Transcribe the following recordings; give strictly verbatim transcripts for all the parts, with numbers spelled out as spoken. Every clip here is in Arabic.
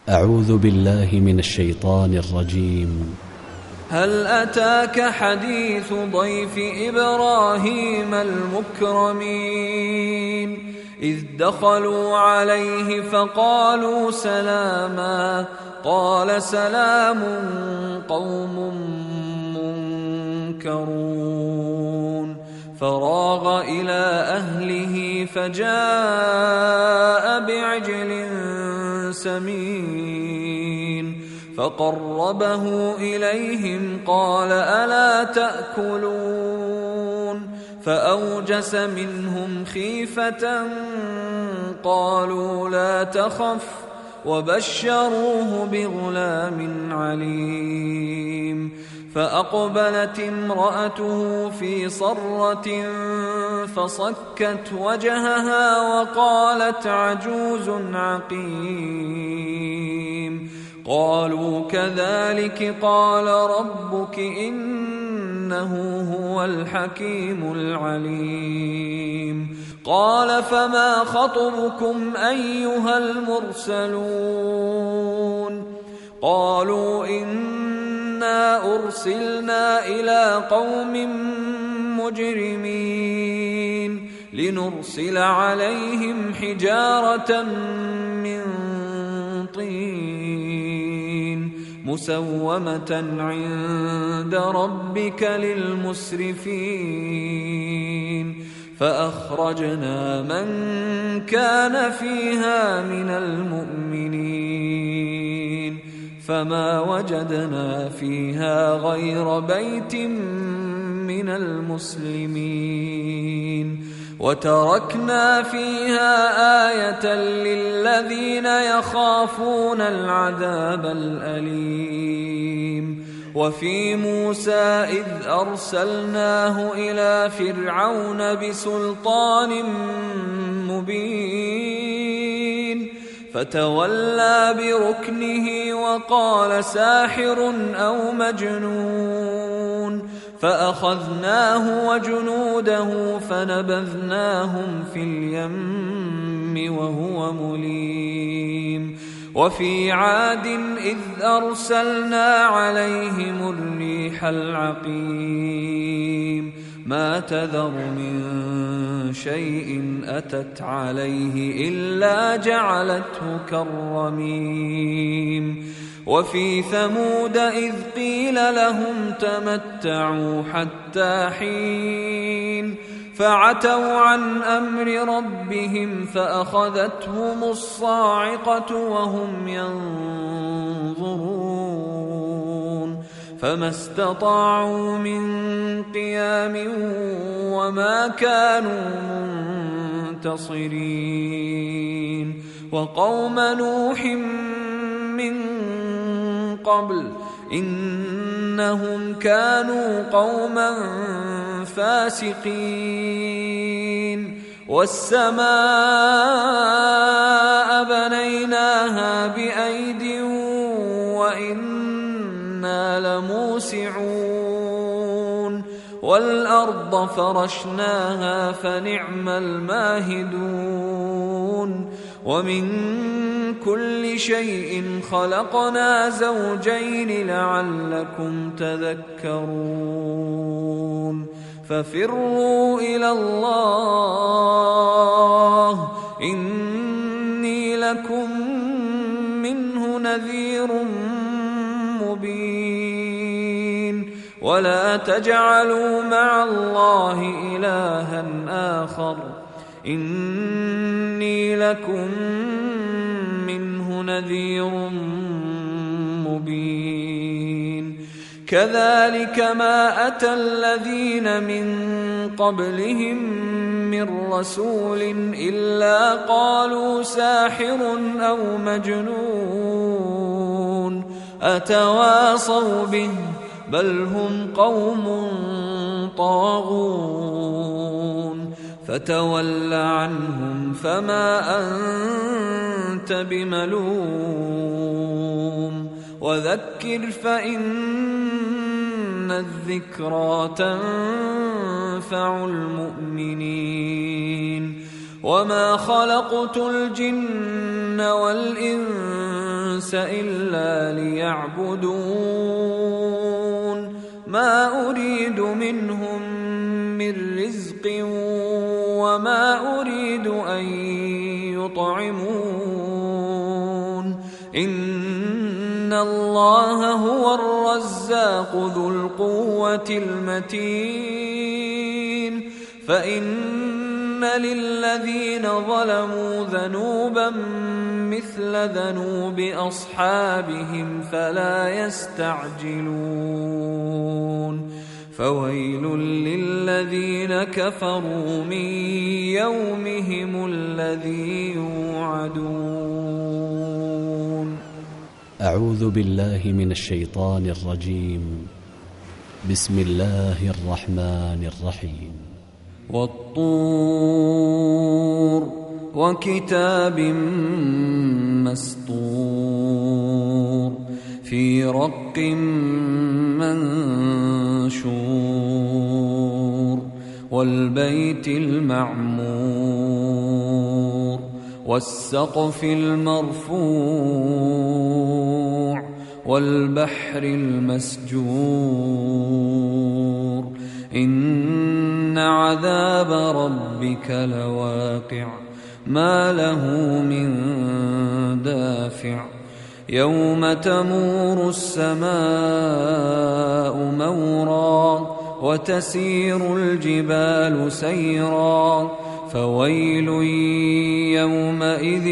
أعوذ بالله من الشيطان الرجيم. هل أتاك حديث ضيف إبراهيم المكرمين إذ دخلوا عليه فقالوا سلاما قال سلام قوم منكرون فراغ إلى أهله فجاء بعجل سمين فقربه إليهم قال ألا تأكلون فأوجس منهم خيفة قالوا لا تخف وبشروه بغلام عليم فأقبلت امرأته في صرة فصكت وجهها وقالت عجوز عقيم قالوا كذلك قال ربك إنه هو الحكيم العليم قال فما خطبكم أيها المرسلون قالوا إنا أرسلنا إلى قوم مجرمين لنرسل عليهم حجارة من طين مسومة عند ربك للمسرفين فأخرجنا من كان فيها من المؤمنين فما وجدنا فيها غير بيت من المسلمين وتركنا فيها آية للذين يخافون العذاب الأليم وفي موسى إذ أرسلناه إلى فرعون بسلطان مبين فتولى بركنه وقال ساحر أو مجنون فأخذناه وجنوده فنبذناهم في اليم وهو مليم وفي عاد إذ أرسلنا عليهم الريح العقيم ما تذر من شيء أتت عليه إلا جعلته كالرميم وفي ثمود إذ قيل لهم تمتعوا حتى حين فعتوا عن أمر ربهم فأخذتهم الصاعقة وهم ينظرون فما استطاعوا من قيام وما كانوا منتصرين وقوم نوح من قبل إنهم كانوا قوما فاسقين والسماء بنيناها بأيد وإنا لموسعون والأرض فرشناها فنعم الماهدون ومن كل شيء خلقنا زوجين لعلكم تذكرون ففروا إلى الله إني لكم منه نذير مبين ولا تجعلوا مع الله إلها آخر إني لكم منه نذير مبين كذلك ما أتى الذين من قبلهم من رسول إلا قالوا ساحر أو مجنون أتواصوا به بل هم قوم طاغون فتول عنهم فما أنت بملوم وذكر فإن الذكرى تنفع المؤمنين وما خلقت الجن والإنس الإنس إلا ليعبدون ما أريد منهم من رزق وما أريد أن يطعمون إن الله هو الرزاق ذو القوة المتين فإن للذين ظلموا ذنوبا مثل ذنوب أصحابهم فلا يستعجلون فويل للذين كفروا من يومهم الذي يوعدون. أعوذ بالله من الشيطان الرجيم. بسم الله الرحمن الرحيم. والطور وكتاب مسطور في رق منشور والبيت المعمور والسقف المرفوع والبحر المسجور إن عذاب ربك لواقع ما له من دافع يوم تمور السماء مورا وتسير الجبال سيرا فويل يومئذ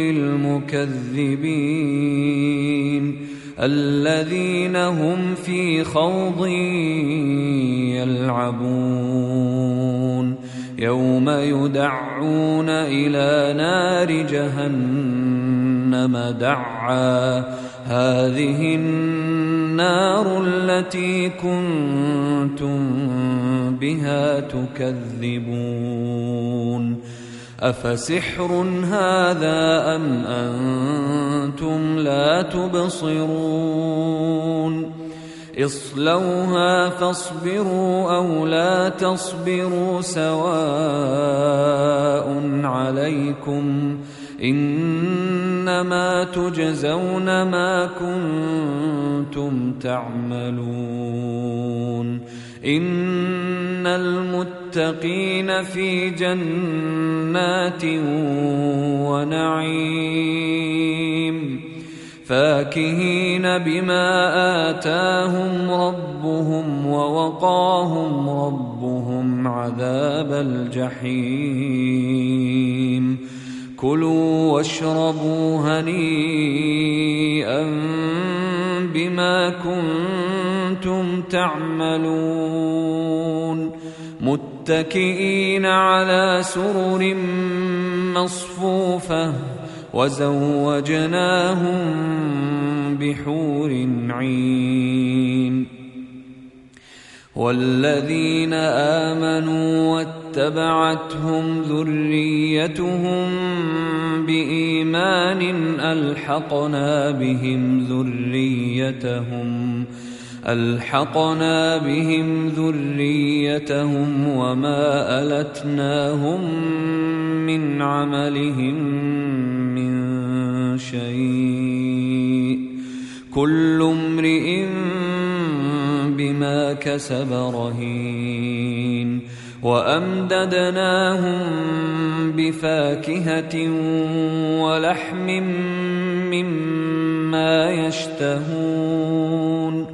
للمكذبين الذين هم في خوض يلعبون يوم يدعون إلى نار جهنم دعا هذه النار التي كنتم بها تكذبون أفسحر هذا أم أنتم لا تبصرون اصلوها فاصبروا أو لا تصبروا سواء عليكم إنما تجزون ما كنتم تعملون إن المتقين في جنات ونعيم فاكهين بما آتاهم ربهم ووقاهم ربهم عذاب الجحيم كلوا واشربوا هنيئا بما كنتم تعملون متكئين على سرر مصفوفة وزوجناهم بحور عين والذين آمنوا واتبعتهم ذريتهم بإيمان ألحقنا بهم ذريتهم ألحقنا بهم ذريتهم وما ألتناهم من عملهم من شيء كل امرئ بما كسب رهين وأمددناهم بفاكهة ولحم مما يشتهون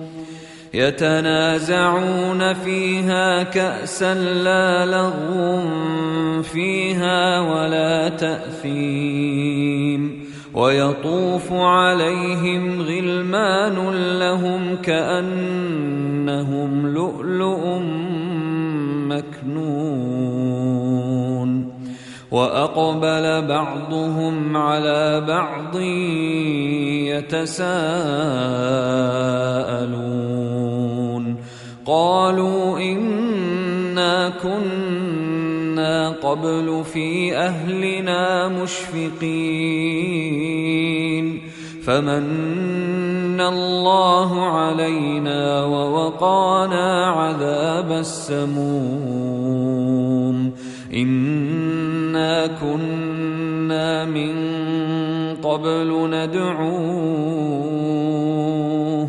يتنازعون فيها كأسا لا لغو فيها ولا تأثيم ويطوف عليهم غلمان لهم كأنهم لؤلؤ مكنون وأقبل بعضهم على بعض يتساءلون قالوا إنا كنا قبل في أهلنا مشفقين فمن الله علينا ووقانا عذاب السموم إنا كنا من قبل ندعوه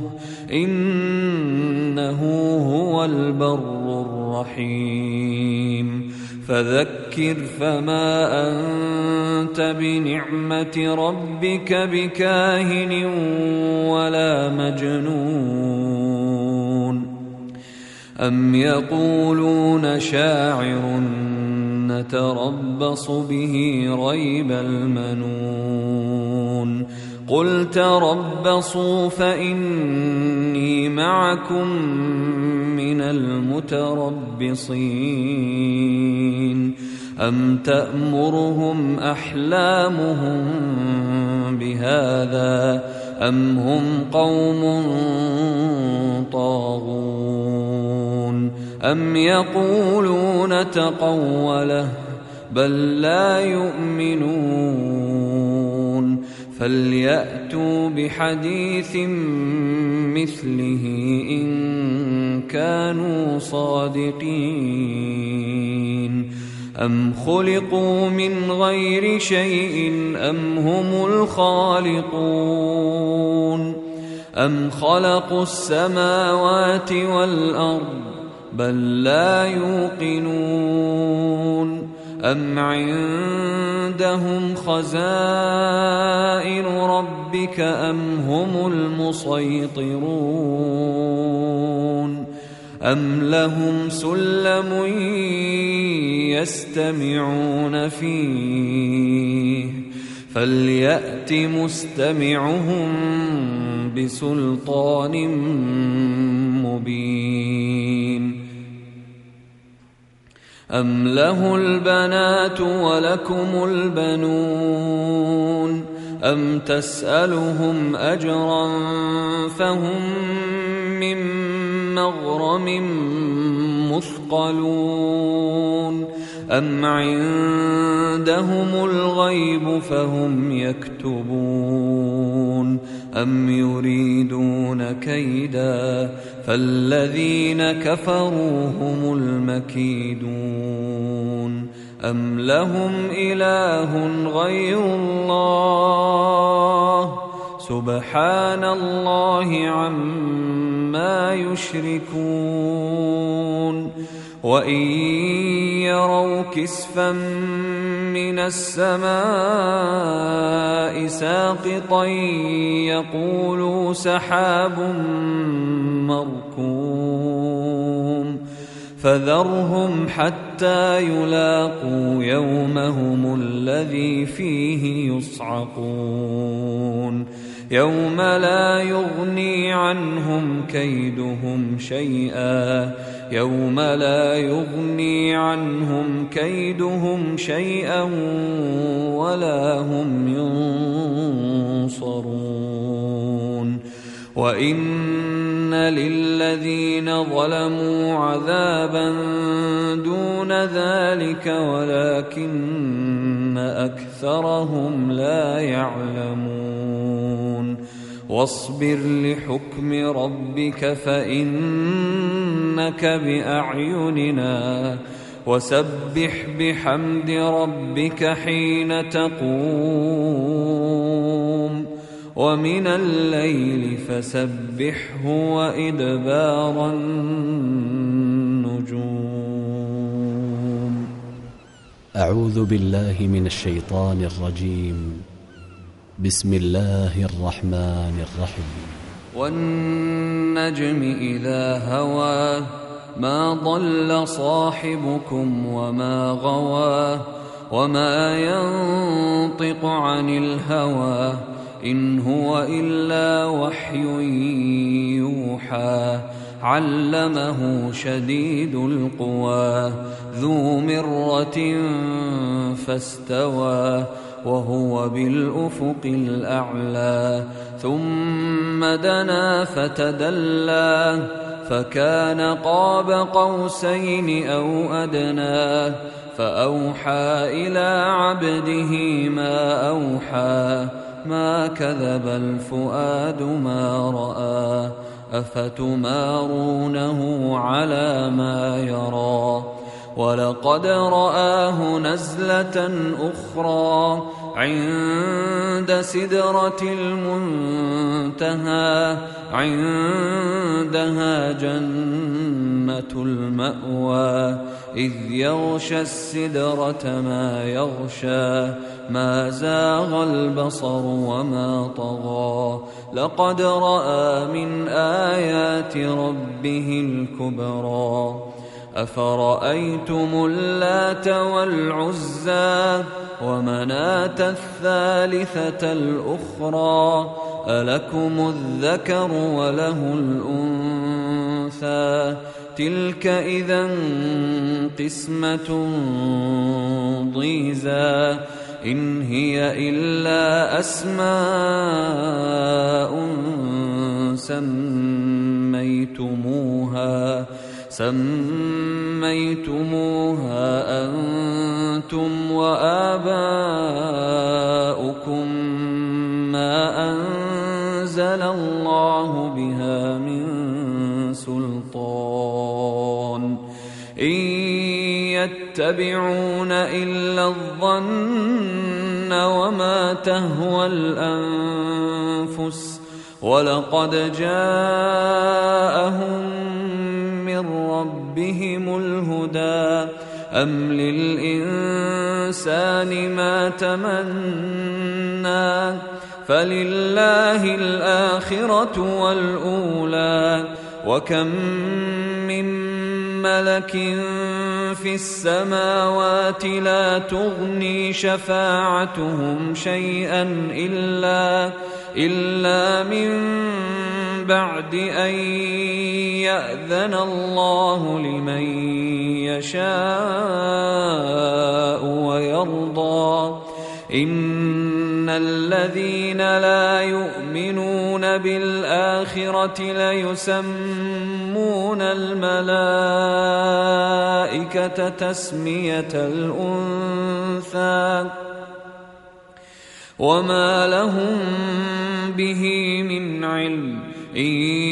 إنه هو البر الرحيم فذكر فما أنت بنعمة ربك بكاهن ولا مجنون أم يقولون شاعر نتربص به ريب المنون قل تربصوا فإني معكم من المتربصين أم تأمرهم أحلامهم بهذا أم هم قوم طاغون أم يقولون تقوله بل لا يؤمنون فليأتوا بحديث مثله إن كانوا صادقين أم خلقوا من غير شيء أم هم الخالقون أم خلقوا السماوات والأرض بل لا يوقنون أم عندهم خزائن ربك أم هم المسيطرون أم لهم سلم يستمعون فيه فليأت مستمعهم بسلطان مبين أم له البنات ولكم البنون أم تسألهم أجرا فهم من مغرم مثقلون أم عندهم الغيب فهم يكتبون أم يريدون كيدا فالذين كفروا هم المكيدون أم لهم إله غير الله سبحان الله عما يشركون وإن يروا كسفا من السماء ساقطا يقولوا سحاب مركوم فذرهم حتى يلاقوا يومهم الذي فيه يصعقون يوم لا يغني عنهم كيدهم شيئا يوم لا يغني عنهم كيدهم شيئا ولا هم ينصرون وإن للذين ظلموا عذابا دون ذلك ولكن أكثرهم لا يعلمون واصبر لحكم ربك فإنك بأعيننا وسبح بحمد ربك حين تقوم ومن الليل فسبحه وإدبار النجوم. أعوذ بالله من الشيطان الرجيم. بسم الله الرحمن الرحيم. والنجم إذا هوى ما ضل صاحبكم وما غوى وما ينطق عن الهوى إن هو إلا وحي يوحى علمه شديد القوى ذو مرة فاستوى وهو بالأفق الأعلى ثم دنا فتدلى فكان قاب قوسين أو أدنى فأوحى إلى عبده ما أوحى ما كذب الفؤاد ما رأى أفتمارونه على ما يرى ولقد رآه نزلة أخرى عند سدرة المنتهى عندها جنة المأوى إذ يغشى السدرة ما يغشى ما زاغ البصر وما طغى لقد رأى من آيات ربه الكبرى أفرأيتم اللات والعزى ومناة الثالثة الأخرى ألكم الذكر وله الأنثى تلك إذا قسمة ضيزى إن هي إلا أسماء سميتموها سميتموها أنتم وآباؤكم ما أنزل الله بها من سلطان إن يتبعون إلا الظن وما تهوى الأنفس ولقد جاءهم من ربهم الهدى أم للإنسان ما تمنى فلله الآخرة والأولى وكم من ملك في السماوات لا تغني شفاعتهم شيئا إلا إلا من بعد أن يأذن الله لمن يشاء ويرضى إن الذين لا يؤمنون بالآخرة ليسمون الملائكة تسمية الأنثى وما لهم به من علم إن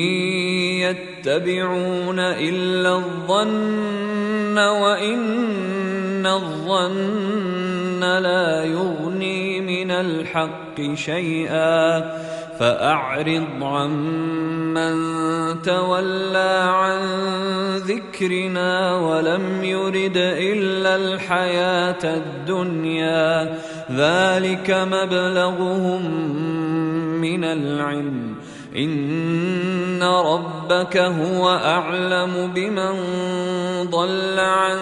يتبعون إلا الظن وإن الظن لا يغني من الحق شيئا فأعرض عمن تولى عن ذكرنا ولم يرد إلا الحياة الدنيا ذلك مبلغهم من العلم إن ربك هو أعلم بمن ضل عن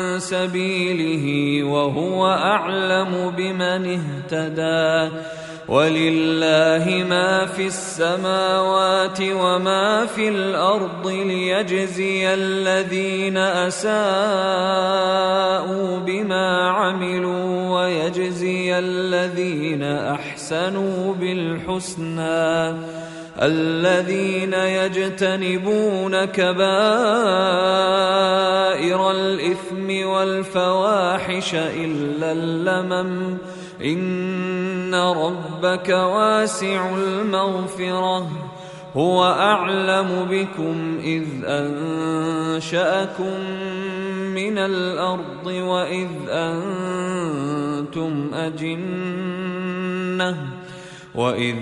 سبيله وهو أعلم بمن اهتدى ولله ما في السماوات وما في الأرض ليجزي الذين أساءوا بما عملوا ويجزي الذين أحسنوا بالحسنى الذين يجتنبون كبائر الإثم والفواحش إلا اللمم إن ربك واسع المغفرة هو أعلم بكم إذ أنشأكم من الأرض وإذ أنتم أجنة وإذ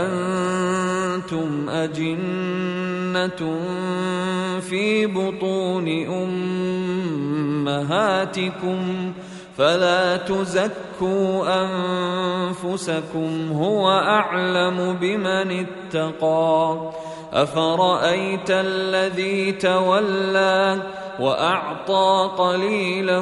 أنتم أجنة في بطون أمهاتكم فلا تزكوا أنفسكم هو أعلم بمن اتقى أفرأيت الذي تولى وأعطى قليلا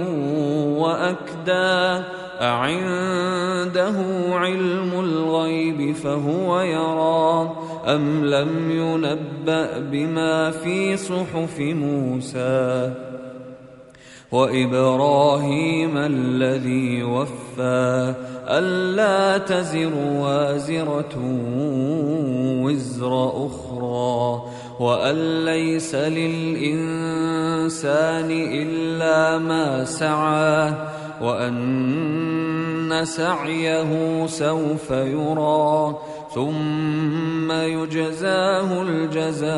وأكدى أعنده علم الغيب فهو يرى أم لم ينبأ بما في صحف موسى وإبراهيم الذي وفى ألا تزر وازرة وزر أخرى وأن ليس للإنسان إلا ما سعى وأن سعيه سوف يرى ثم يجزاه الجزاء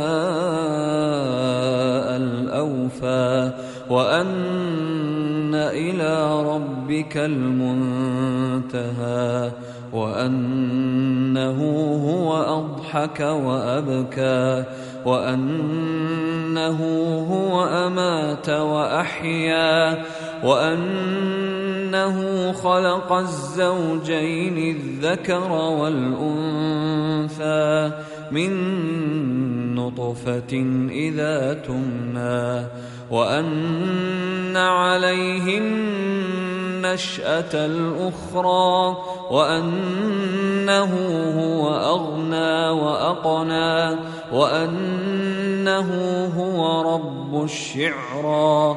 الأوفى وأن إلى ربه ربك المنتهى وأنه هو أضحك وأبكى وأنه هو أمات وأحيا وأنه خلق الزوجين الذكر والأنثى من نطفة إذا تمنى وأن عليه النشأة الأخرى وأنه هو أغنى وأقنى وأنه هو رب الشعرى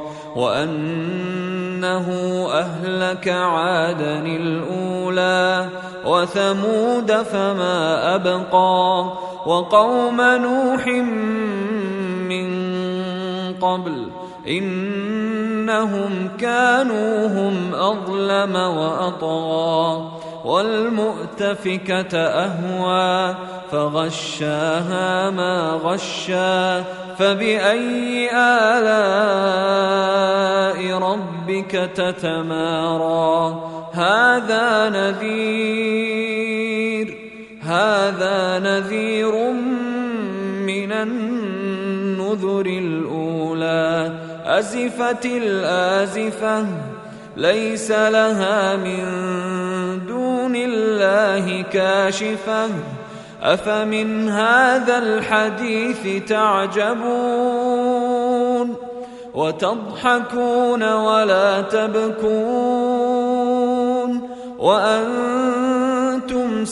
وأنه أهلك عادا الأولى وثمود فما أبقى وقوم نوح من قبل إنهم كانوا هم أظلم وأطغى والمؤتفكة أهوى فغشاها ما غشا فبأي آلاء ربك تتمارى هذا نذير هذا نذير من النذر الأولى أزفت الآزفة ليس لها من دون الله كاشفة أفمن هذا الحديث تعجبون وتضحكون ولا تبكون وأنتم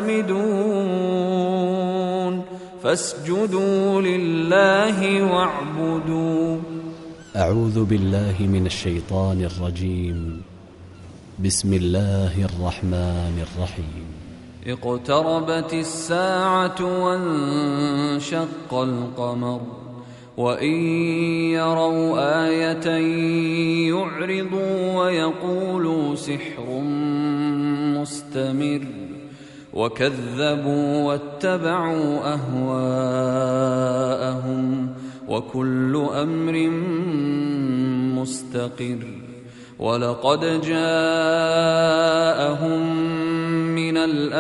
سامدون فاسجدوا لله واعبدوا. أعوذ بالله من الشيطان الرجيم. بسم الله الرحمن الرحيم. اقتربت الساعة وانشق القمر وإن يروا آية يعرضوا ويقولوا سحر مستمر وكذبوا واتبعوا أهواءهم وكل أمر مستقر ولقد جاءهم من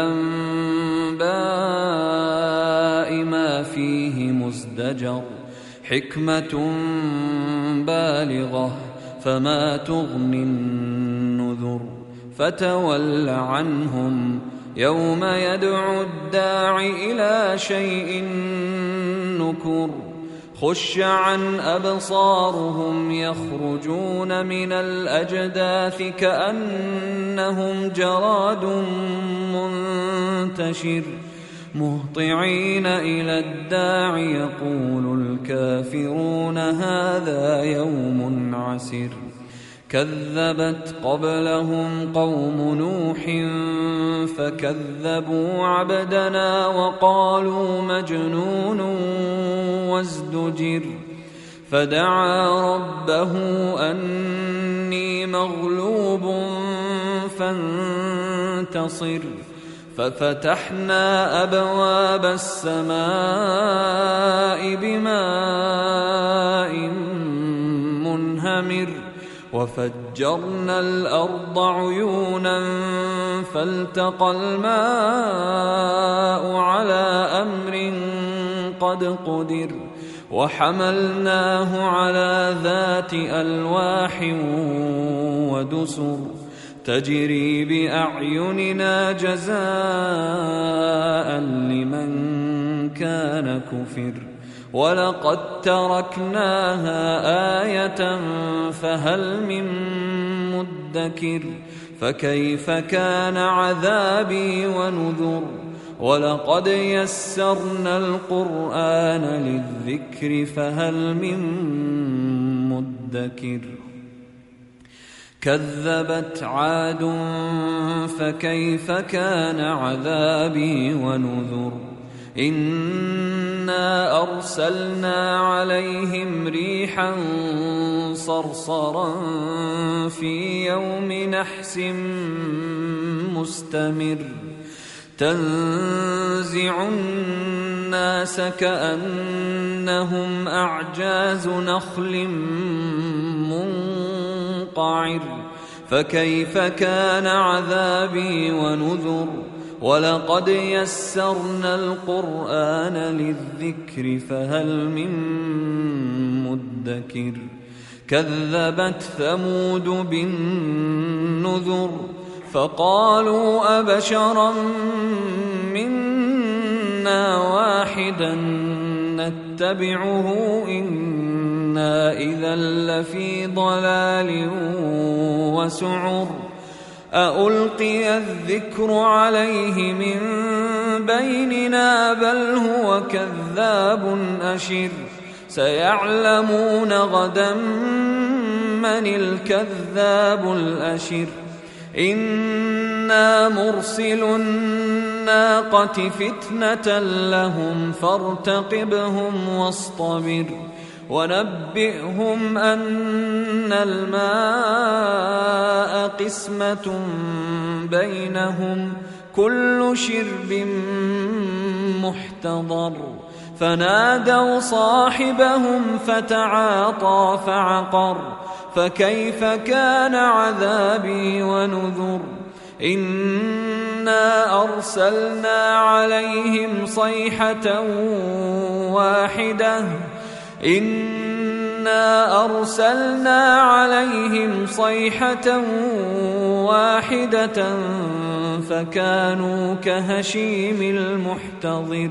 الأنباء ما فيه مزدجر حكمة بالغة فما تغني النذر فتول عنهم يوم يدعو الداع إلى شيء نكر خش عن أبصارهم يخرجون من الأجداث كأنهم جراد منتشر مهطعين إلى الداع يقول الكافرون هذا يوم عسر كذبت قبلهم قوم نوح فكذبوا عبدنا وقالوا مجنون وازدجر فدعا ربه أني مغلوب فانتصر ففتحنا أبواب السماء بماء منهمر وفجرنا الأرض عيونا فالتقى الماء على أمر قد قدر وحملناه على ذات ألواح ودسر تجري بأعيننا جزاء لمن كان كفر ولقد تركناها آية فهل من مدكر فكيف كان عذابي ونذر ولقد يسرنا القرآن للذكر فهل من مدكر كذبت عاد فكيف كان عذابي ونذر إنا أرسلنا عليهم ريحا صرصرا في يوم نحس مستمر تنزع الناس كأنهم أعجاز نخل منقعر فكيف كان عذابي ونذر ولقد يسرنا القرآن للذكر فهل من مدكر كذبت ثمود بالنذر فقالوا أبشرا منا واحدا نتبعه إنا إذا لفي ضلال وسعر أألقي الذكر عليه من بيننا بل هو كذاب أشر سيعلمون غدا من الكذاب الأشر إنا مرسل الناقة فتنة لهم فارتقبهم واصطبر ونبئهم أن الماء قسمة بينهم كل شرب محتضر فنادوا صاحبهم فتعاطى فعقر فكيف كان عذابي ونذر إنا أرسلنا عليهم صيحة واحدة إنا أرسلنا عليهم صيحة واحدة فكانوا كهشيم المحتضر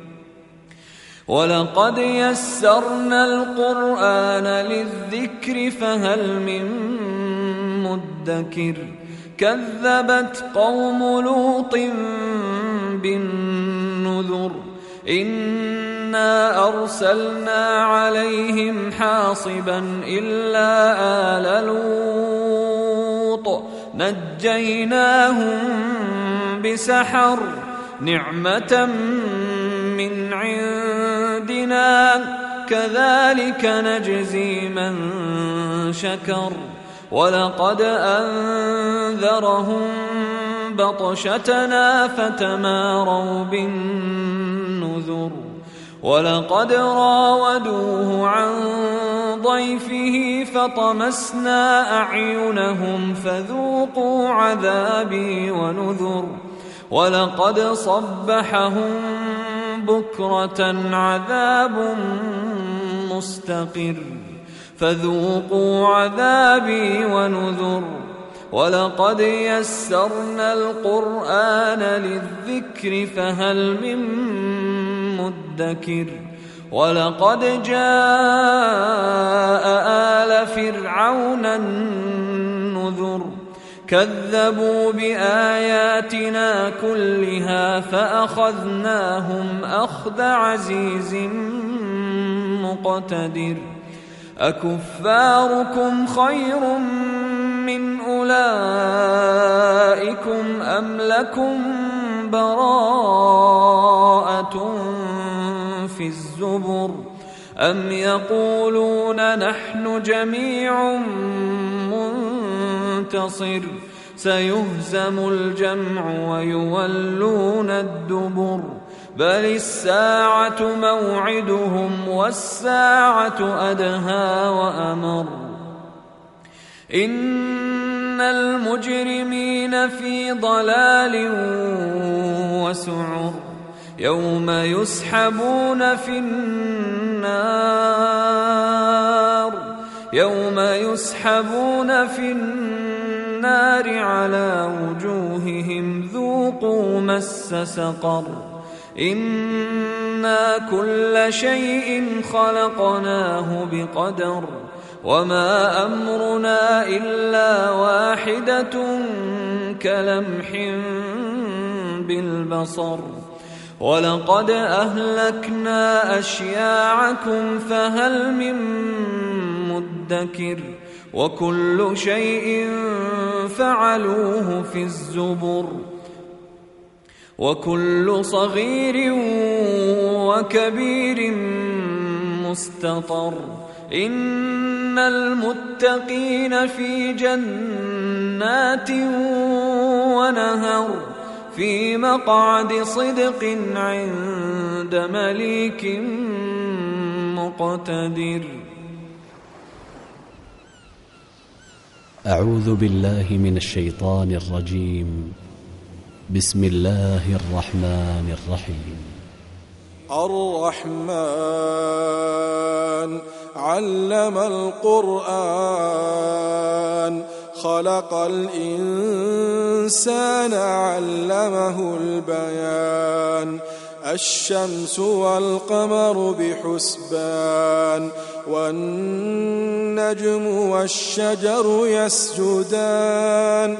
ولقد يسرنا القرآن للذكر فهل من مدكر كذبت قوم لوط بالنذر إنا أرسلنا عليهم حاصبا إلا آل لوط نجيناهم بسحر نعمة من عندنا كذلك نجزي من شكر ولقد أنذرهم بطشتنا فتماروا بالنذر ولقد راودوه عن ضيفه فطمسنا أعينهم فذوقوا عذابي ونذر ولقد صبحهم بكرة عذاب مستقر فذوقوا عذابي ونذر ولقد يسرنا القرآن للذكر فهل من مدكر ولقد جاء آل فرعون النذر كذبوا بآياتنا كلها فأخذناهم أخذ عزيز مقتدر أكفاركم خير من أولئكم أم لكم براءة في الزبر أم يقولون نحن جميع منتصر سيهزم الجمع ويولون الدبر بل الساعة موعدهم والساعة أدهى وأمر إن المجرمين في ضلال وسعر يوم يسحبون في النار يوم يسحبون في النار على وجوههم ذوقوا مس سقر إنا كل شيء خلقناه بقدر وما أمرنا إلا واحدة كلمح بالبصر ولقد أهلكنا أشياعكم فهل من مدكر وكل شيء فعلوه في الزبر وكل صغير وكبير مستطر إن المتقين في جنات ونهر في مقعد صدق عند مليك مقتدر أعوذ بالله من الشيطان الرجيم. بسم الله الرحمن الرحيم. الرحمن علم القرآن خلق الإنسان علمه البيان الشمس والقمر بحسبان والنجم والشجر يسجدان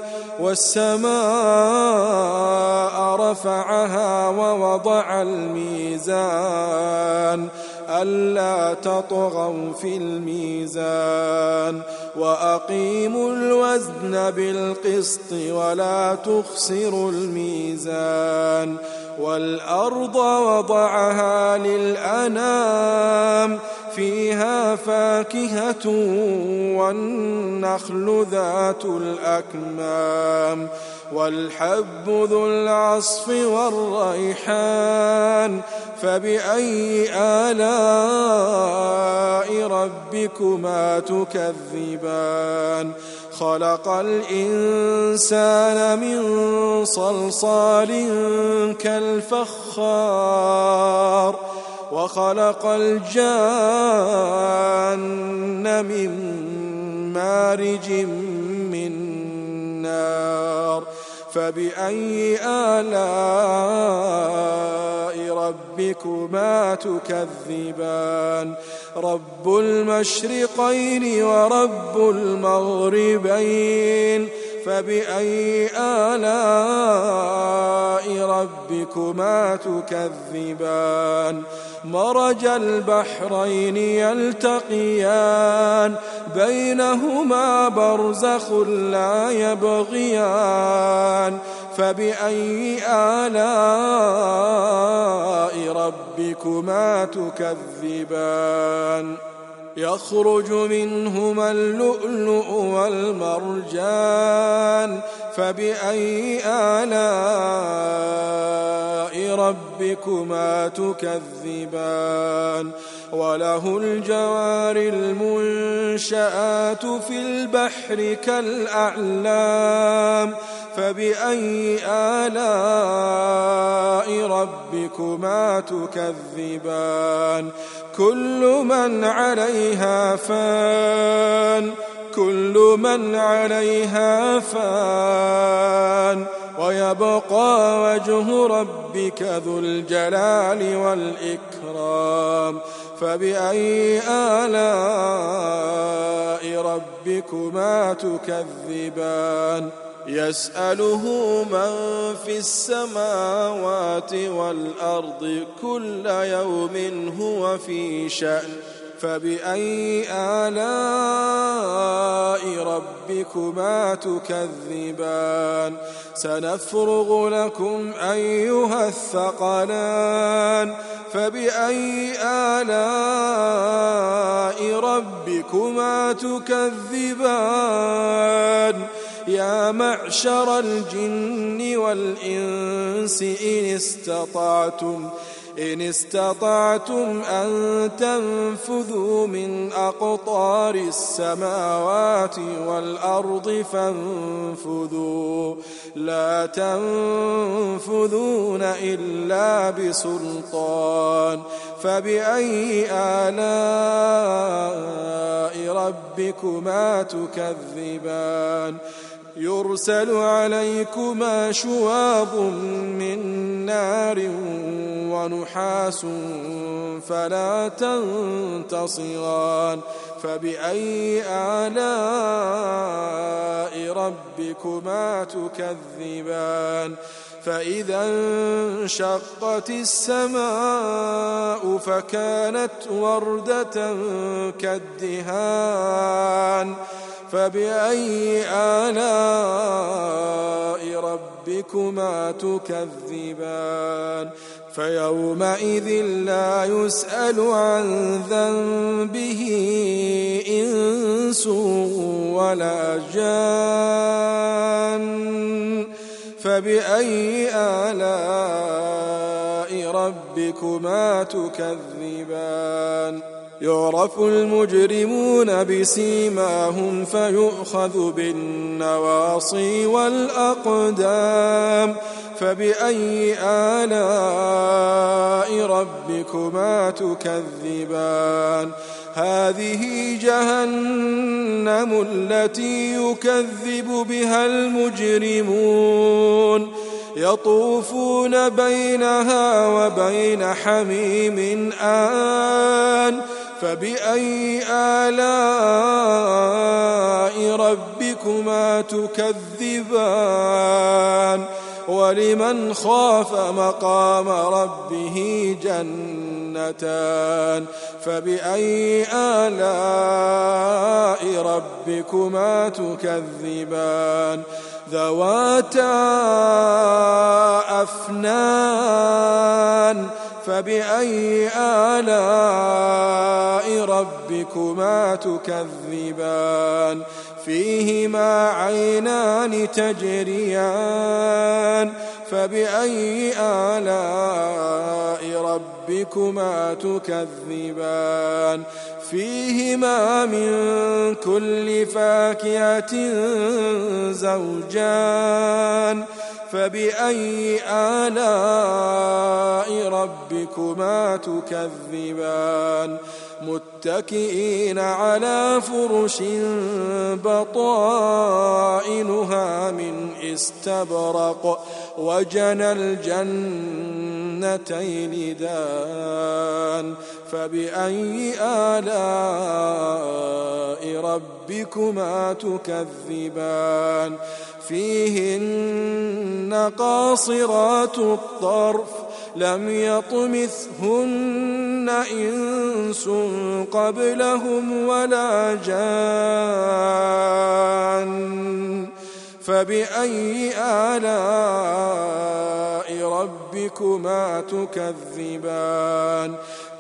والسماء رفعها ووضع الميزان ألا تطغوا في الميزان وأقيموا الوزن بالقسط ولا تخسروا الميزان والأرض وضعها للأنام فيها فاكهة والنخل ذات الأكمام والحب ذو العصف والريحان فبأي آلاء ربكما تكذبان خلق الإنسان من صلصال كالفخار وخلق الجان من مارج من نار فبأي آلاء ربكما تكذبان رب المشرقين ورب المغربين فبأي آلاء ربكما تكذبان مرج البحرين يلتقيان بينهما برزخ لا يبغيان فبأي آلاء ربكما تكذبان يخرج منهما اللؤلؤ والمرجان فبأي آلاء ربكما تكذبان وله الجوار المنشآت في البحر كالأعلام فبأي آلاء ربكما تكذبان كل من عليها فان كل من عليها فان ويبقى وجه ربك ذو الجلال والإكرام فبأي آلاء ربكما تكذبان يسأله من في السماوات والأرض كل يوم هو في شأن فبأي آلاء ربكما تكذبان سنفرغ لكم أيها الثقلان فبأي آلاء ربكما تكذبان يا معشر الجن والإنس إن استطعتم إن استطعتم أن تنفذوا من أقطار السماوات والأرض فانفذوا لا تنفذون إلا بسلطان فبأي آلاء ربكما تكذبان يرسل عليكما شواظ من نار ونحاس فلا تنتصران فبأي آلاء ربكما تكذبان فإذا انشقت السماء فكانت وردة كالدهان فبأي آلاء ربكما تكذبان فيومئذ لا يسأل عن ذنبه إنس ولا جان فبأي آلاء ربكما تكذبان يعرف المجرمون بسيماهم فيؤخذ بالنواصي والأقدام فبأي آلاء ربكما تكذبان هذه جهنم التي يكذب بها المجرمون يطوفون بينها وبين حميم آن فبأي آلاء ربكما تكذبان ولمن خاف مقام ربه جنتان فبأي آلاء ربكما تكذبان ذواتا أفنان فبأي آلاء ربكما تكذبان فيهما عينان تجريان فبأي آلاء ربكما تكذبان فيهما من كل فاكهة زوجان فبأي آلاء ربكما تكذبان متكئين على فرش بطائنها من استبرق وجنى الجنتين دان فبأي آلاء ربكما تكذبان فيهن قاصرات الطرف لم يطمثهن إنس قبلهم ولا جان فبأي آلاء ربكما تكذبان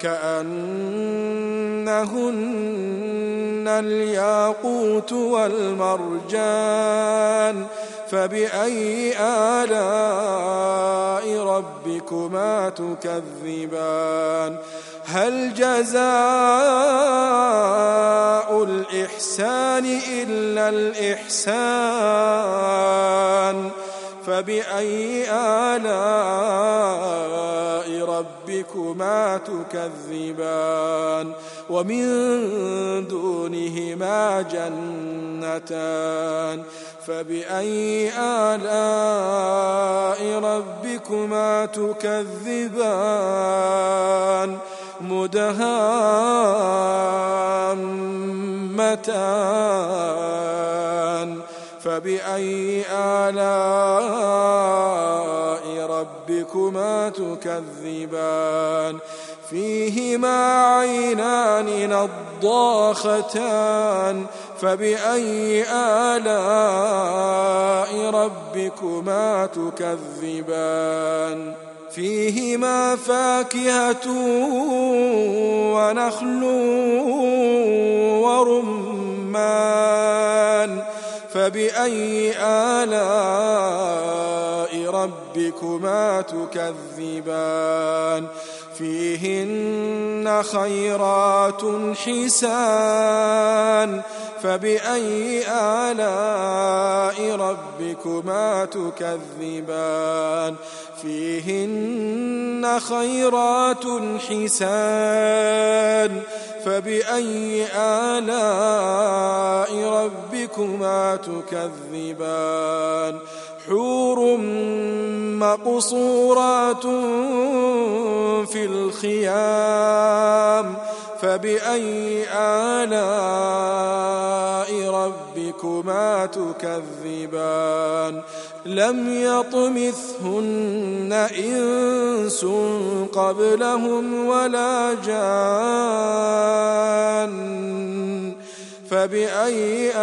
كأنهن الياقوت والمرجان فبأي آلاء ربكما تكذبان هل جزاء الإحسان إلا الإحسان فبأي آلاء ربكما تكذبان ومن دونهما جنتان فبأي آلاء ربكما تكذبان مدهامتان فبأي آلاء ربكما تكذبان فيهما عينان نضاختان فبأي آلاء ربكما تكذبان فيهما فاكهة ونخل ورمان فبأي آلاء ربكما تكذبان فيهن خيرات حسان فبأي آلاء ربكما تكذبان فيهن خيرات حسان فبأي آلاء ربكما تكذبان حور مقصورات في الخيام فبأي آلاء ربكما تكذبان لم يطمثهن إنس قبلهم ولا جان فبأي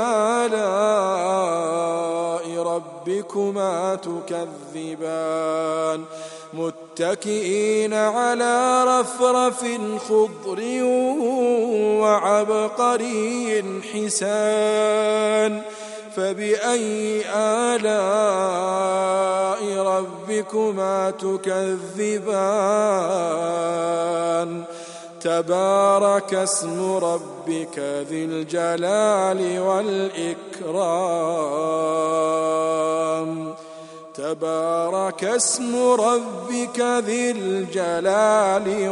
آلاء ربكما تكذبان متكئين على رفرف خضر وعبقري حسان فبأي آلاء ربكما تكذبان تبارك اسم ربك ذي الجلال والإكرام تبارك اسم ربك ذي الجلال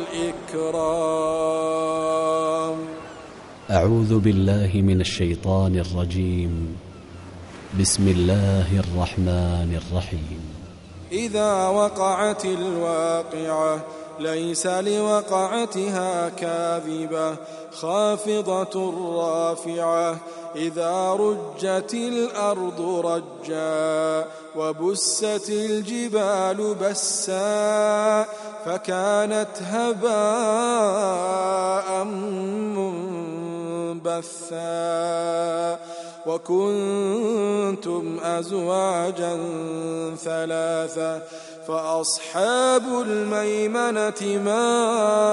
والإكرام. أعوذ بالله من الشيطان الرجيم. بسم الله الرحمن الرحيم. إذا وقعت الواقعة ليس لوقعتها كاذبة خافضة رافعة إذا رجت الأرض رجا وبست الجبال بسا فكانت هباء منبثا وكنتم أزواجا ثلاثة فأصحاب الميمنة ما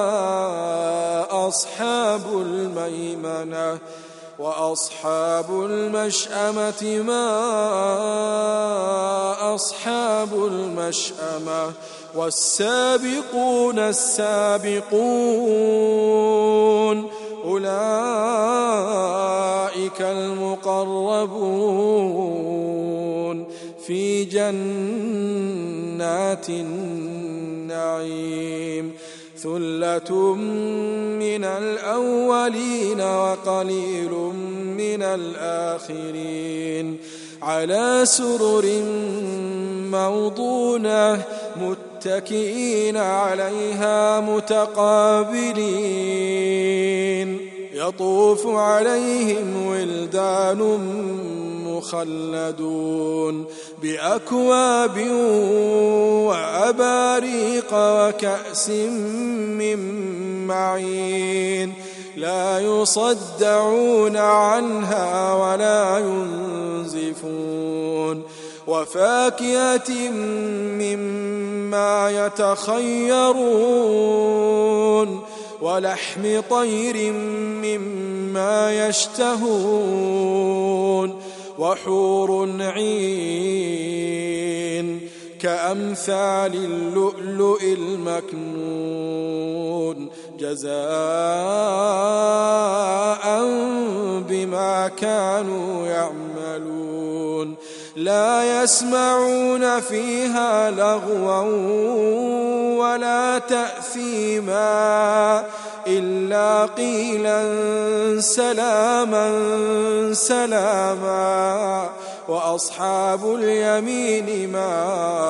أصحاب الميمنة وأصحاب المشأمة ما أصحاب المشأمة والسابقون السابقون أولئك المقربون في جنات النعيم ثلة من الأولين وقليل من الآخرين على سرر موضونة متكئين عليها متقابلين يطوف عليهم ولدان مخلدون بأكواب وأباريق وكأس من معين لا يصدعون عنها ولا ينزفون وفاكهة مما يتخيرون ولحم طير مما يشتهون وحور عين كأمثال اللؤلؤ المكنون جزاء بما كانوا يعملون لا يسمعون فيها لغوا ولا تأثيما إلا قيلا سلاما سلاما وأصحاب اليمين ما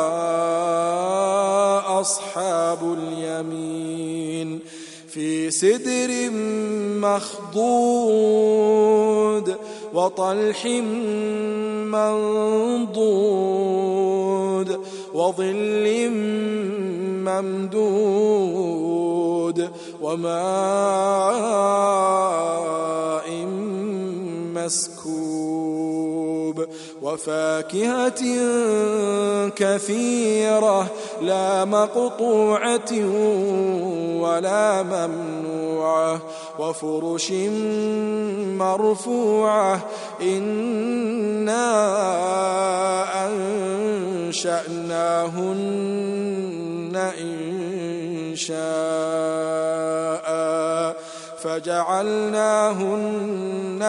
أصحاب اليمين في سدر مخضود وطلح منضود وظل ممدود وماء مسكوب وفاكهة كثيرة لا مقطوعة ولا ممنوعة وفرش مرفوعة إنا أنشأناهن إنشاء فجعلناهن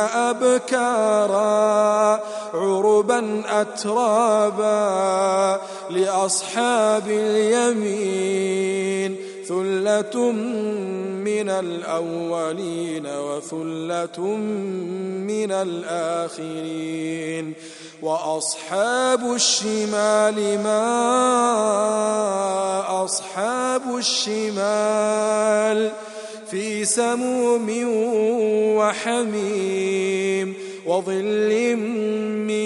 أبكارا عربا أترابا لأصحاب اليمين ثلة من الأولين وثلة من الآخرين وأصحاب الشمال ما أصحاب الشمال في سموم وحميم وظل من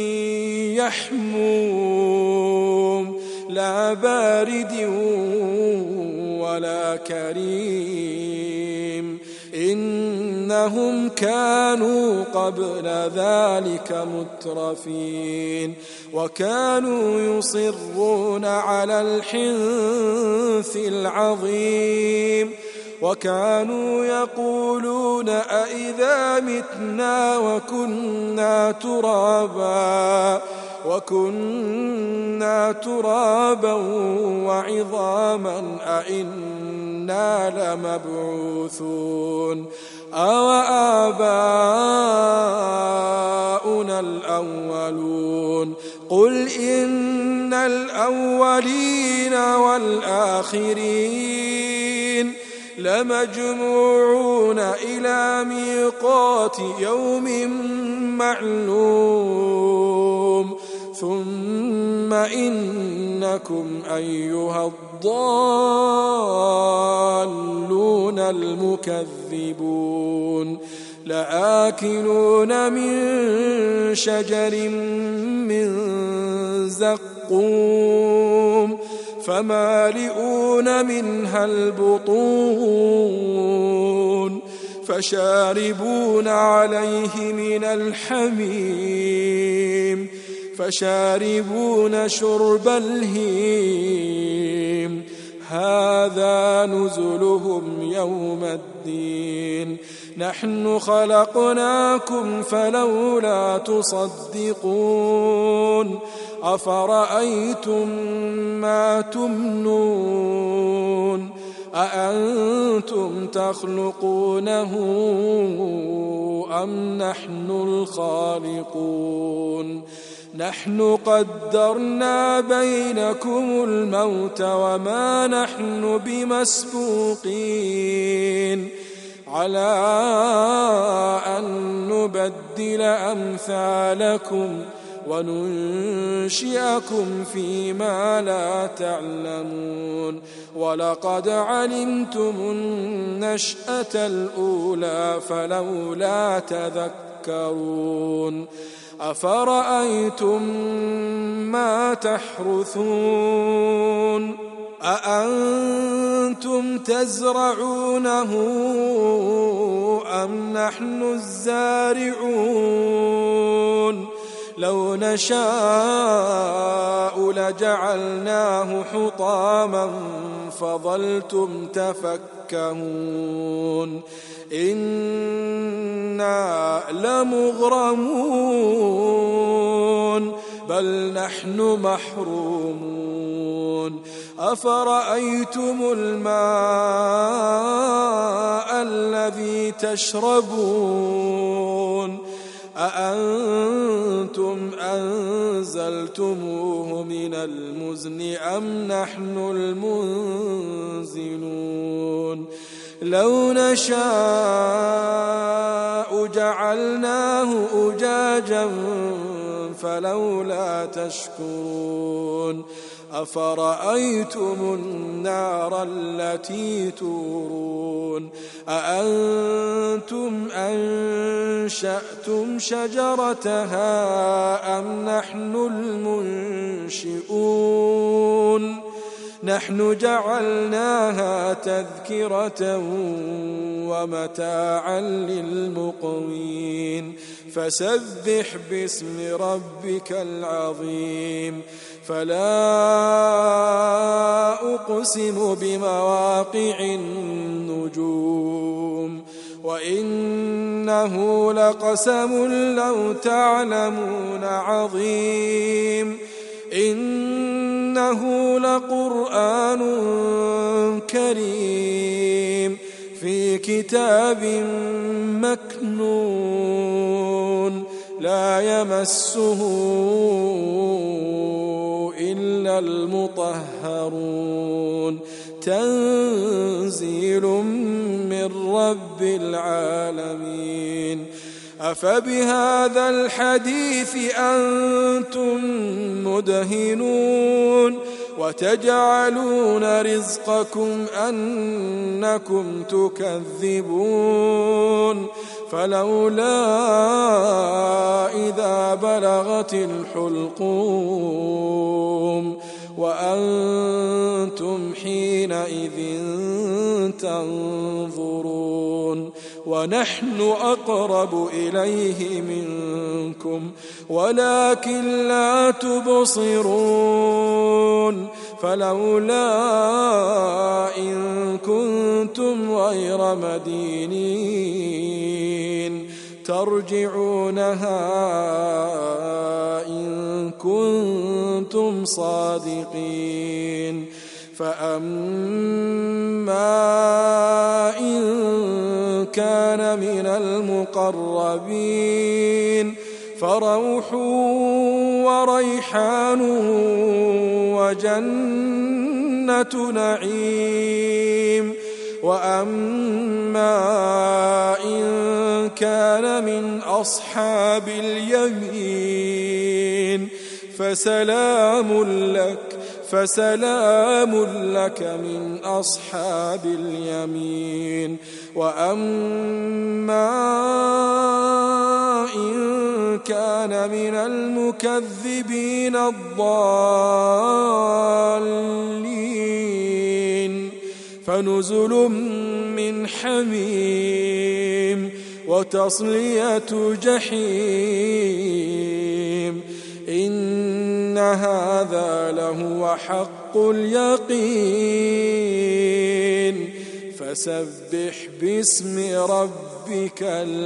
يحموم لا بارد ولا كريم إنهم كانوا قبل ذلك مترفين وكانوا يصرون على الحنث العظيم وكانوا يقولون أئذا متنا وكنا ترابا وكنا ترابا وعظاما أئنا لمبعوثون أو آباؤنا الأولون قل إن الأولين والآخرين لمجموعون إلى ميقات يوم معلوم ثم إنكم أيها الضالون المكذبون لآكلون من شجر من زقوم فمالئون منها البطون فشاربون عليه من الحميم فشاربون شرب الهيم هذا نزلهم يوم الدين نحن خلقناكم فلولا تصدقون أفرأيتم ما تمنون أأنتم تخلقونه أم نحن الخالقون نحن قدرنا بينكم الموت وما نحن بمسبوقين على أن نبدل أمثالكم وننشئكم فيما لا تعلمون ولقد علمتم النشأة الأولى فلولا تذكرون أفرأيتم ما تحرثون أأنتم تزرعونه أم نحن الزارعون لو نشاء لجعلناه حطاما فظلتم تفكهون إنا لمغرمون بل نحن محرومون أفرأيتم الماء الذي تشربون أأنتم أنزلتموه من المزن أم نحن المنزلون لو نشاء جعلناه أجاجا فلولا تشكرون أفرأيتم النار التي تورون أأنتم أنشأتم شجرتها أم نحن المنشئون نحن جعلناها تذكرة ومتاعا للمقوين فسبح باسم ربك العظيم فلا أقسم بمواقع النجوم وإنه لقسم لو تعلمون عظيم إنه لقرآن كريم في كتاب مكنون لا يمسه إلا المطهرون تنزيل من رب العالمين أفبهذا الحديث أنتم مدهنون وتجعلون رزقكم أنكم تكذبون فلولا إذا بلغت الحلقوم وأنتم حينئذ تنظرون ونحن أقرب إليه منكم ولكن لا تبصرون فلولا إن كنتم غير مدينين ترجعونها إن كنتم صادقين فأما إن كان من المقربين فروح وريحان وجنة نعيم وأما إن كان من أصحاب اليمين فسلام لك فسلام لك من أصحاب اليمين وأما إن كان من المكذبين الضالين فنزل من حميم وتصلية جحيم إن هذا لهو حق اليقين فسبح باسم ربك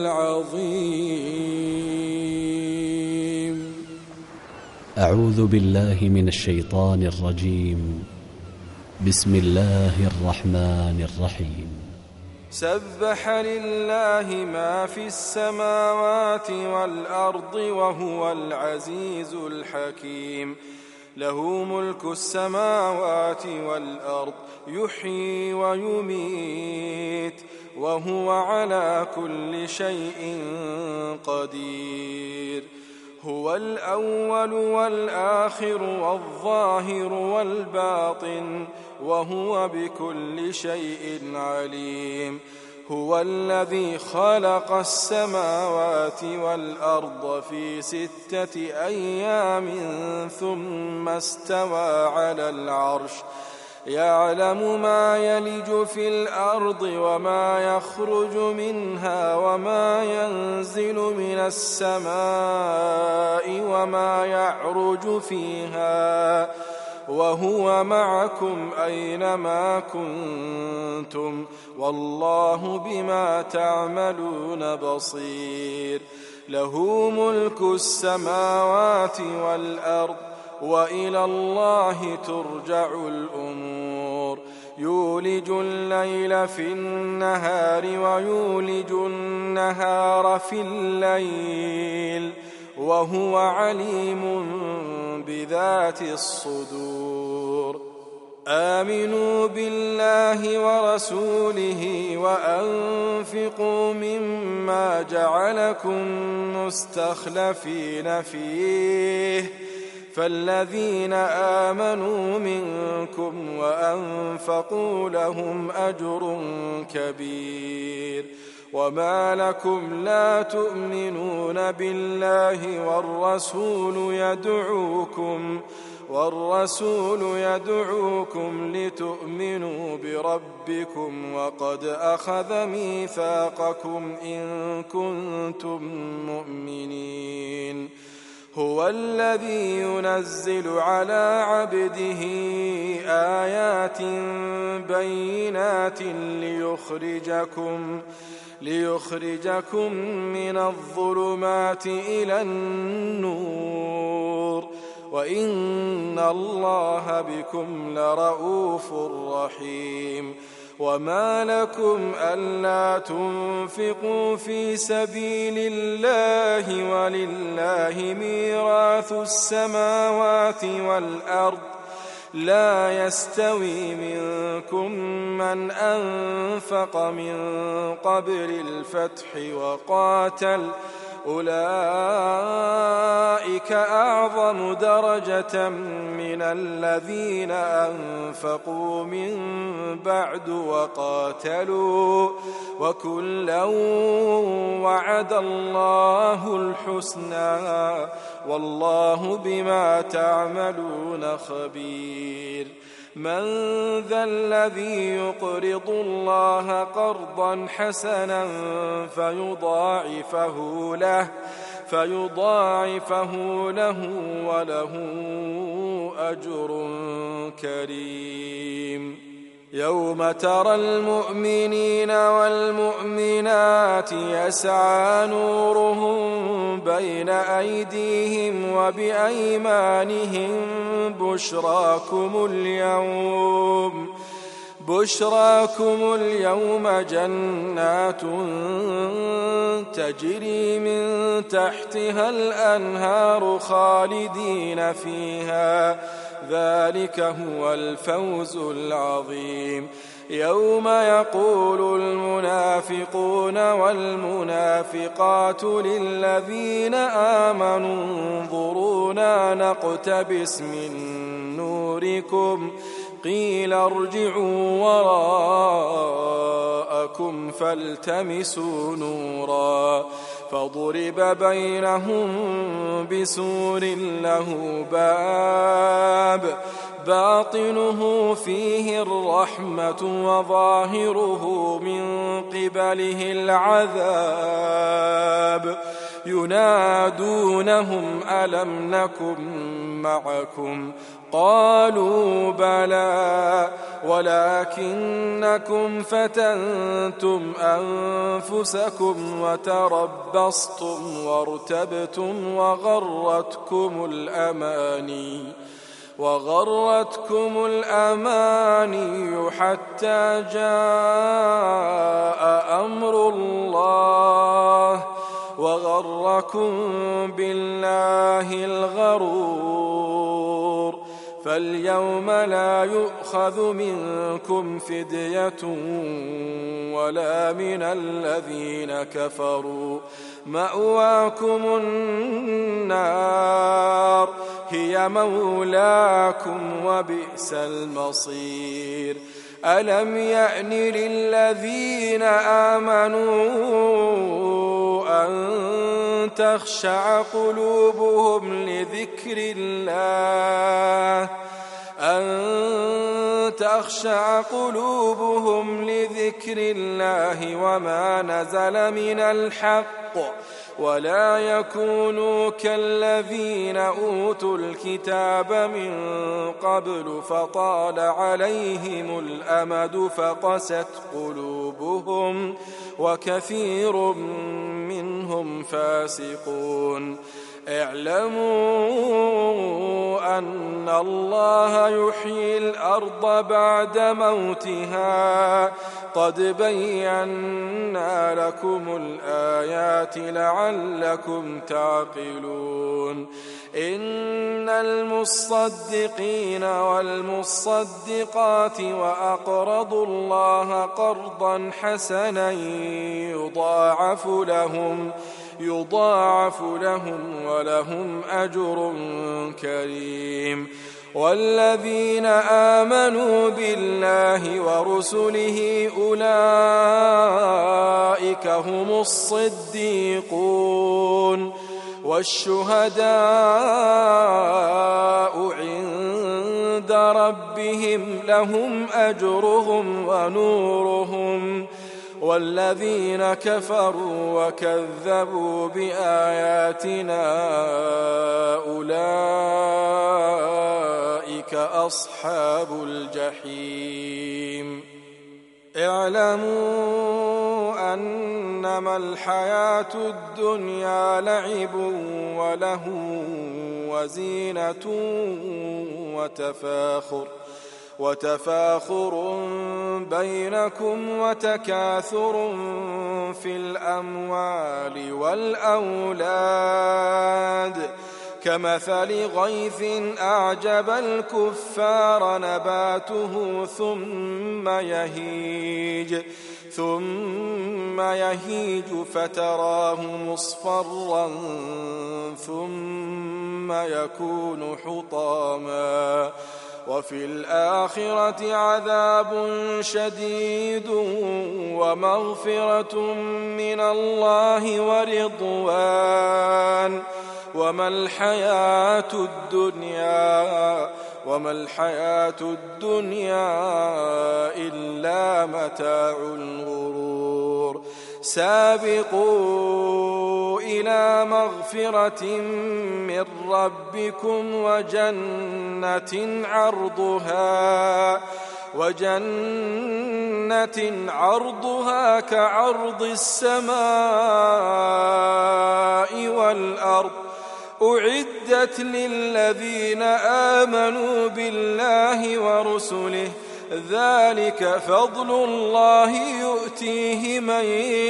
العظيم. أعوذ بالله من الشيطان الرجيم. بسم الله الرحمن الرحيم. سبح لله ما في السماوات والأرض وهو العزيز الحكيم له ملك السماوات والأرض يحيي ويميت وهو على كل شيء قدير هو الأول والآخر والظاهر والباطن وهو بكل شيء عليم هو الذي خلق السماوات والأرض في ستة أيام ثم استوى على العرش يعلم ما يلج في الأرض وما يخرج منها وما ينزل من السماء وما يعرج فيها وهو معكم أينما كنتم والله بما تعملون بصير له ملك السماوات والأرض وإلى الله ترجع الأمور يولج الليل في النهار ويولج النهار في الليل وهو عليم بذات الصدور آمنوا بالله ورسوله وأنفقوا مما جعلكم مستخلفين فيه فالذين آمنوا منكم وأنفقوا لهم أجر كبير وما لكم لا تؤمنون بالله والرسول يدعوكم والرسول يدعوكم لتؤمنوا بربكم وقد أخذ ميثاقكم إن كنتم مؤمنين هو الذي ينزل على عبده آيات بينات ليخرجكم ليخرجكم من الظلمات إلى النور وإن الله بكم لرؤوف رحيم وما لكم ألا تنفقوا في سبيل الله ولله ميراث السماوات والأرض لا يستوي منكم من أنفق من قبل الفتح وقاتل أولئك أعظم درجة من الذين أنفقوا من بعد وقاتلوا وكلا وعد الله الحسنى والله بما تعملون خبير من ذا الذي يقرض الله قرضا حسنا فيضاعفه له فيضاعفه له وله أجر كريم يوم ترى المؤمنين والمؤمنات يسعى نورهم بين أيديهم وبأيمانهم بشراكم اليوم بشراكم اليوم جنات تجري من تحتها الأنهار خالدين فيها ذلك هو الفوز العظيم. يوم يقول المنافقون والمنافقات للذين آمنوا انظرونا نقتبس من نوركم قيل ارجعوا وراءكم فالتمسوا نورا فضرب بينهم بسور له باب باطنه فيه الرحمة وظاهره من قبله العذاب ينادونهم ألم نكن معكم قالوا بلى ولكنكم فتنتم أنفسكم وتربصتم وارتبتم وغرتكم الأماني وغرتكم الأماني حتى جاء أمر الله وغركم بالله الغرور. فاليوم لا يؤخذ منكم فدية ولا من الذين كفروا مأواكم النار هي مولاكم وبئس المصير. ألم يأن للذين آمنوا أن تخشع قلوبهم لذكر الله أن تخشع قلوبهم لذكر الله وما نزل من الحق ولا يكونوا كالذين أوتوا الكتاب من قبل فطال عليهم الأمد فقست قلوبهم وكثير منهم فاسقون. اعلموا أن الله يحيي الأرض بعد موتها قد بينا لكم الآيات لعلكم تعقلون. إن المصدقين والمصدقات وأقرضوا الله قرضا حسنا يضاعف لهم يضاعف لهم ولهم أجر كريم. والذين آمنوا بالله ورسله أولئك هم الصديقون والشهداء عند ربهم لهم أجرهم ونورهم. والذين كفروا وكذبوا بآياتنا أولئك أصحاب الجحيم. اعلموا أنما الحياة الدنيا لعب وله وزينة وتفاخر وتفاخر بينكم وتكاثر في الأموال والأولاد كمثل غيث أعجب الكفار نباته ثم يهيج ثم يهيج فتراه مصفرا ثم يكون حطاما وفي الآخرة عذاب شديد ومغفرة من الله ورضوان وما الحياة الدنيا وما الحياة الدنيا إلا متاع الغرور. سابقوا إلى مغفرة من ربكم وجنة عرضها وجنة عرضها كعرض السماء والأرض أعدت للذين آمنوا بالله ورسله ذلك فضل الله يؤتيه من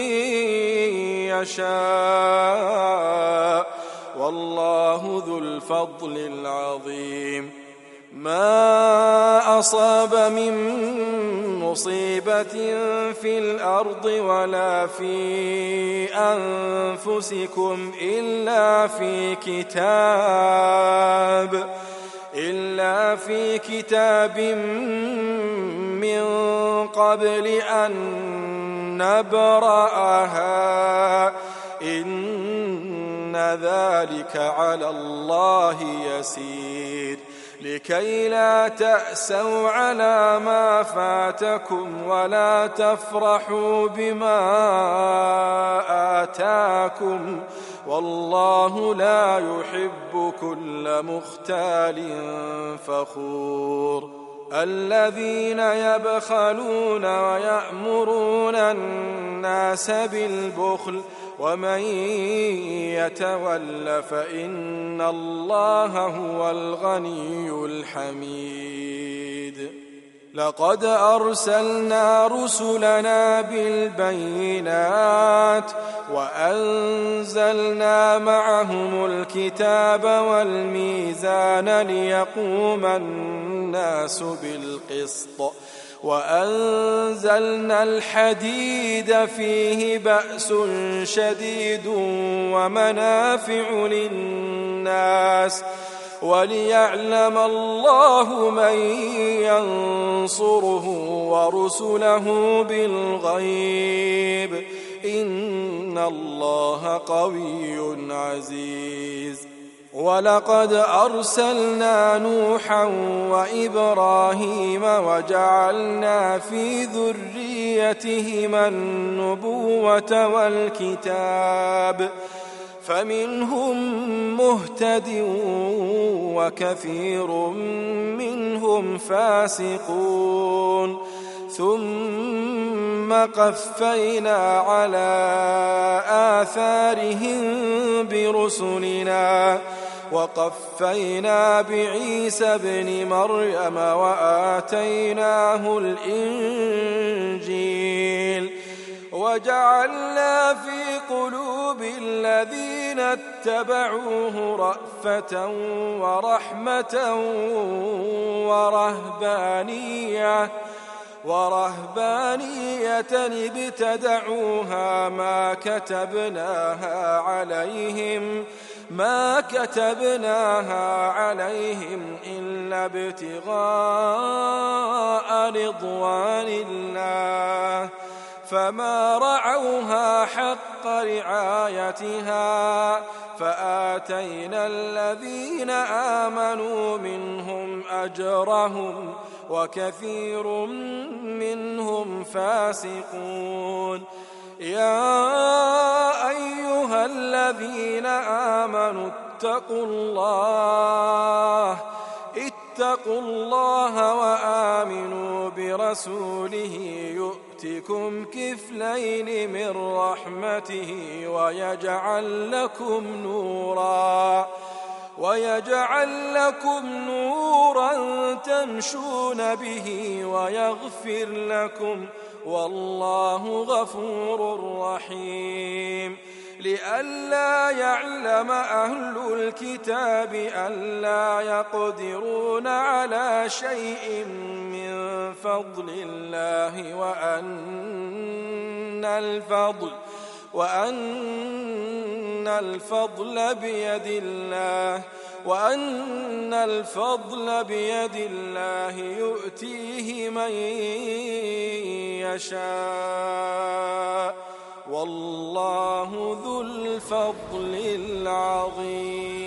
يشاء والله ذو الفضل العظيم. ما أصاب من مصيبة في الأرض ولا في أنفسكم إلا في كتاب إلا في كتاب من قبل أن نبرأها إن ذلك على الله يسير. لكي لا تأسوا على ما فاتكم ولا تفرحوا بما آتاكم والله لا يحب كل مختال فخور. الذين يبخلون ويأمرون الناس بالبخل ومن يتول فإن الله هو الغني الحميد. لقد أرسلنا رسلنا بالبينات وأنزلنا معهم الكتاب والميزان ليقوم الناس بالقسط وأنزلنا الحديد فيه بأس شديد ومنافع للناس وليعلم الله من ينصره ورسله بالغيب إن الله قوي عزيز. ولقد أرسلنا نوحا وإبراهيم وجعلنا في ذريتهما النبوة والكتاب فمنهم مهتد وكثير منهم فاسقون. ثم قفينا على آثارهم برسلنا وقفينا بعيسى ابن مريم وآتيناه الإنجيل وجعلنا في قلوب الذين اتبعوه رأفة ورحمة ورهبانية ورهبانية ابتدعوها ما كتبناها عليهم ما كتبناها عليهم إلا ابتغاء رضوان الله فما رعوها حق رعايتها فآتينا الذين آمنوا منهم أجرهم وكثير منهم فاسقون. يا أيها الذين آمنوا اتقوا الله اتقوا الله وآمنوا برسوله يؤتكم كفلين من رحمته ويجعل لكم نورا ويجعل لكم نورا تمشون به ويغفر لكم والله غفور رحيم. لئلا يعلم أهل الكتاب ألا يقدرون على شيء من فضل الله وأن الفضل وأن الفضل بيد الله وأن الفضل بيد الله يؤتيه من يشاء والله ذو الفضل العظيم.